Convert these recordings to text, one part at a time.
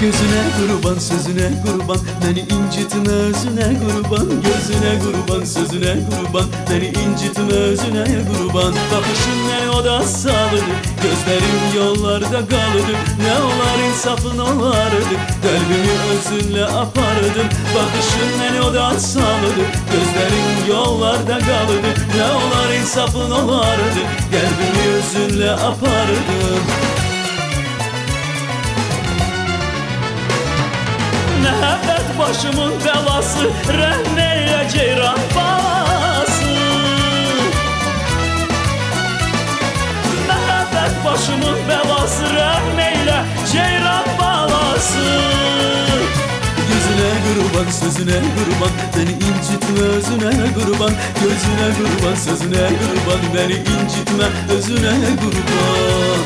Gözüne kurban, sözüne kurban, beni incitme özüne kurban. Gözüne kurban, sözüne kurban, beni incitme özüne kurban. Bakışın beni oda salıdı, gözlerim yollarda kalıdı. Ne olar insafın olardı, kalbimi özünle apardım. Bakışın beni oda salıdı, gözlerim yollarda kalıdı. Ne olar insafın olardı, kalbimi özünle apardım. Məhəbbət başımın bəlası, rəhm elə ceyran balası. Məhəbbət başımın bəlası, rəhm elə ceyran balası. Gözüne kurban, sözüne kurban, beni incitme özüne kurban. Gözüne kurban, sözüne kurban, beni incitme özüne kurban.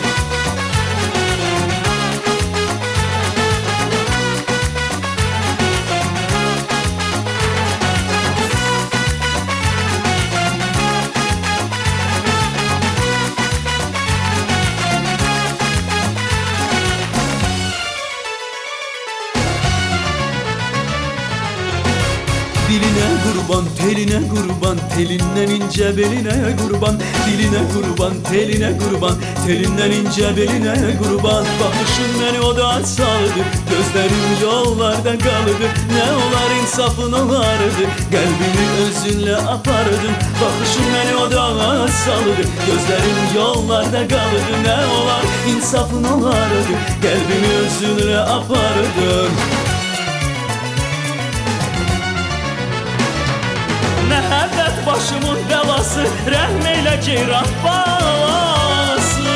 Diline kurban, teline kurban, telinden ince beline kurban. Diline kurban, teline kurban, telinden ince beline kurban. Bakışın beni oda saldı, gözlerim yollarda kalıdı. Ne olar insafın olardı, kalbimi özünle apardım. Bakışın beni oda saldı, gözlerim yollarda kalıdı. Ne olar insafın olardı, kalbimi özünle apardım. Məhəbbət başımın bəlası, rəhm elə ceyran balası.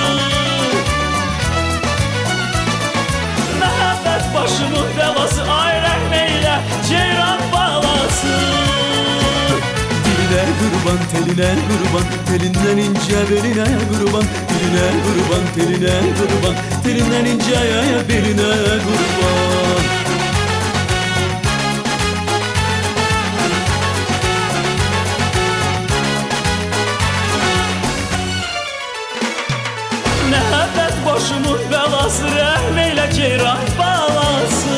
Məhəbbət başımın bəlası, ay rəhm elə ceyran balası. Diline kurban, teline kurban, telinden ince beline kurban. Diline kurban, teline kurban, telinden ince beline kurban. Məhəbbət başımın bəlası, rəhm elə ceyran balası.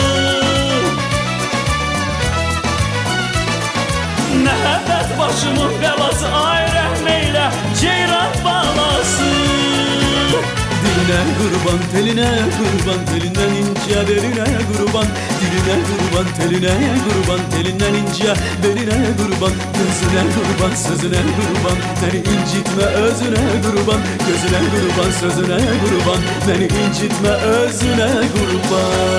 Məhəbbət başımın bəlası, ay rəhm elə ceyran balası. Diline kurban, teline kurban, telinden ince beline kurban. Diline kurban, teline kurban, telinden ince beline kurban. Gözüne kurban, sözüne kurban, beni incitme özüne kurban. Gözüne kurban, sözüne kurban, beni incitme özüne kurban.